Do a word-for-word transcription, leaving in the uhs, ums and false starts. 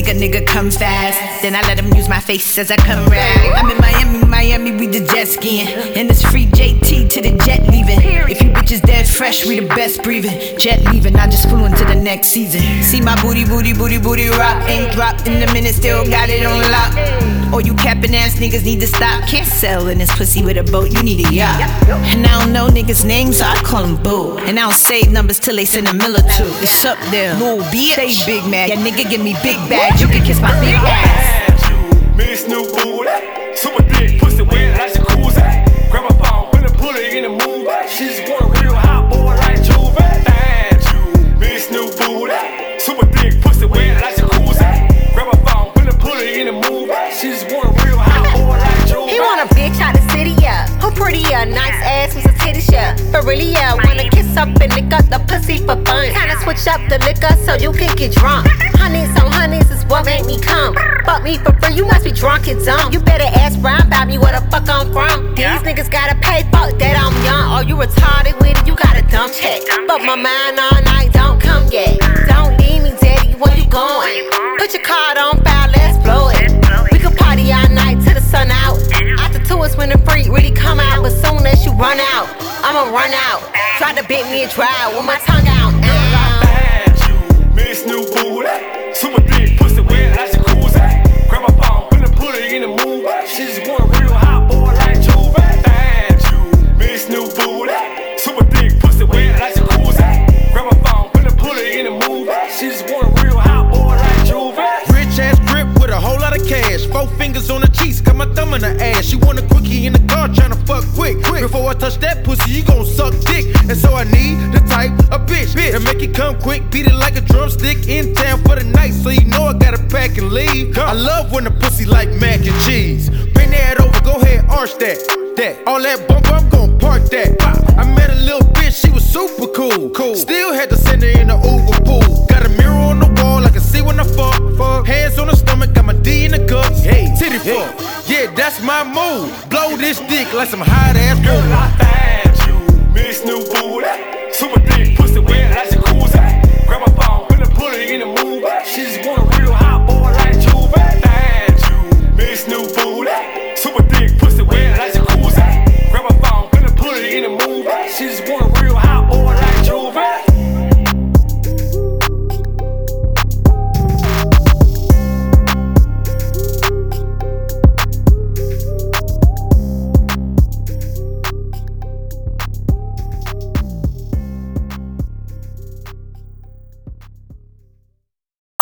a nigga come fast. Then I let him use my face as I come round. I'm in Miami, Miami, we the jet skiing. And it's free J T to the jet leaving. If you bitches dead fresh, we the best breathing. Jet leaving, I just flew into the next season. See my booty, booty, booty, booty rock. Ain't dropped in a minute, still got it on lock. Or you capping ass niggas need to stop. Can't sell in this pussy with a boat, you need a yacht. And I don't know niggas' names, so I call them boo. And I don't save numbers till they send a mill or two. It's up there, little bitch. Stay big mad, yeah nigga give me big bags. You can kiss my big ass. Miss new booty, super thick, pussy wet like jacuzzi. Grab a phone, put a pulley in the move. She just want a real hot boy like Juve. And you, Miss new booty, super thick, pussy wet like jacuzzi. Grab a phone, put a pulley in the move. She just want a real hot boy like Juve. He want a bitch out the city, yeah. Who pretty, yeah, nice ass with some titties, yeah. But really, yeah, wanna kiss up and lick up the pussy for fun. Kinda switch up the liquor so you can get drunk. Honeys on honeys is what made me come. Fuck me for free, you must be drunk and dumb. You better ask Brian about me, where the fuck I'm from. These niggas gotta pay, fuck that I'm young. Or you retarded with it, you got a dumb check. Fuck my mind all night, don't come yet. Don't leave me, daddy, where you going? Put your card on file, let's blow it. We can party all night till the sun out. After two is when the freak really come out. But soon as you run out, I'ma run out. Try to bit me and dry with my tongue out. uh. Miss new booty, super thick, pussy wet like jacuzzi. Grab a phone, put a pulley in the move. She just want a real hot boy like Juve. And you, Miss new booty, super thick, pussy wet like jacuzzi. Grab a phone, put a pulley in the move. She just want a real hot boy like Juve. Rich ass grip with a whole lot of cash. Four fingers on the cheeks, got my thumb in the ass. She want a quickie in the car, tryna fuck quick, quick. Before I touch that pussy, you gon' suck dick. And so I need the type of bitch, bitch. And make it come quick, beat it like a drumstick. In town for the night, so you know I gotta pack and leave. I love when the pussy like mac and cheese. Bring that over, go ahead, arch that. That, all that bump, I'm gon' park that. I met a little bitch, she was super cool. cool. Still had to send her in the Uber pool. Got a mirror on the wall, I can see when I fuck. fuck. Hands on the stomach, got my D in the guts. Hey, titty hey. fuck. Yeah, that's my move. Blow this dick like some hot ass girl. I find you, Miss new booty, super thick, pussy wet like jacuzzi. Grab a phone, put a pulley in the move. She just want a real hot boy like Juve. And you, Miss new booty, super thick, pussy wet like jacuzzi. Grab a phone, put a pulley in the move. She just want